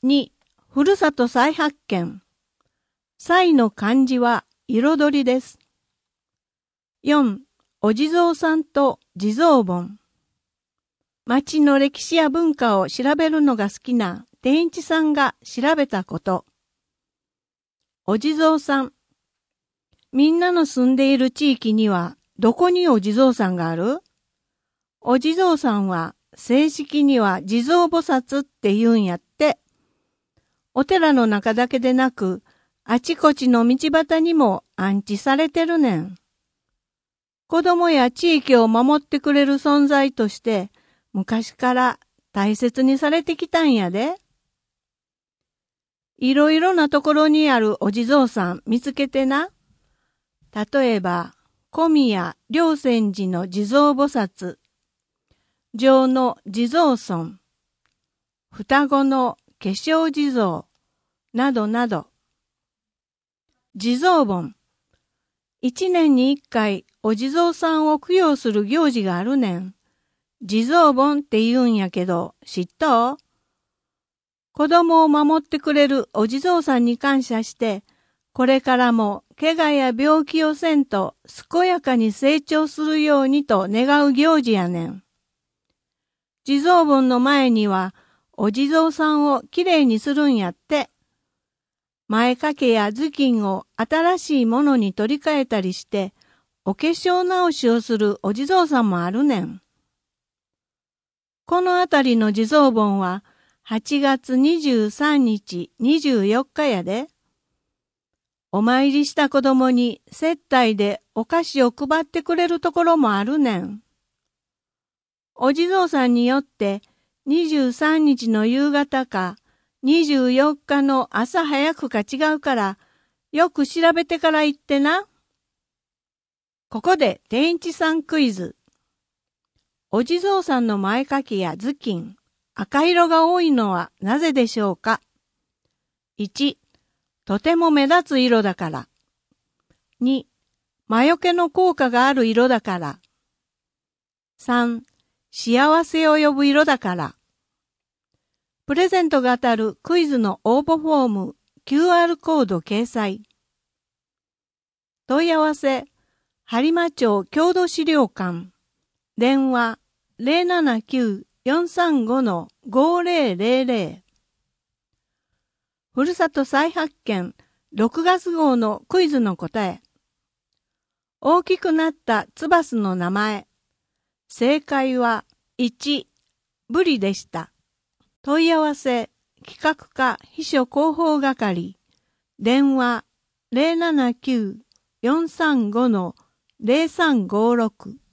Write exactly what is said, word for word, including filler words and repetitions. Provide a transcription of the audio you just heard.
に、ふるさと再発見。再の漢字は彩りです。よん、お地蔵さんと地蔵盆。町の歴史や文化を調べるのが好きな天一さんが調べたこと。お地蔵さん。みんなの住んでいる地域にはどこにお地蔵さんがある？お地蔵さんは正式には地蔵菩薩って言うんやって。お寺の中だけでなく、あちこちの道端にも安置されてるねん。子供や地域を守ってくれる存在として昔から大切にされてきたんやで。いろいろなところにあるお地蔵さん見つけてな。例えば、小宮良泉寺の地蔵菩薩、上の地蔵尊、双子の化粧地蔵、などなど。地蔵盆。一年に一回お地蔵さんを供養する行事があるねん。地蔵盆って言うんやけど、知っと？子供を守ってくれるお地蔵さんに感謝して、これからも怪我や病気をせんと健やかに成長するようにと願う行事やねん。地蔵盆の前にはお地蔵さんをきれいにするんやって。前掛けや頭巾を新しいものに取り替えたりして、お化粧直しをするお地蔵さんもあるねん。このあたりの地蔵盆ははちがつにじゅうさんにち、にじゅうよっかやで。お参りした子供に接待でお菓子を配ってくれるところもあるねん。お地蔵さんによってにじゅうさんにちの夕方かにじゅうよっかの朝早くか違うから、よく調べてから行ってな。ここで天一さんクイズ。お地蔵さんの前掛けや頭巾、赤色が多いのはなぜでしょうか？いち、とても目立つ色だから。に、魔除けの効果がある色だから。さん、幸せを呼ぶ色だから。プレゼントが当たるクイズの応募フォーム、キューアール コード掲載。問い合わせ、播磨町郷土資料館。電話 ゼロななきゅう よんさんご ごゼロゼロゼロ。ふるさと再発見ろくがつ号のクイズの答え。大きくなったツバスの名前。正解はいち、ブリでした。問い合わせ、企画課秘書広報係。電話 ゼロななきゅう よんさんご ゼロさんごろく。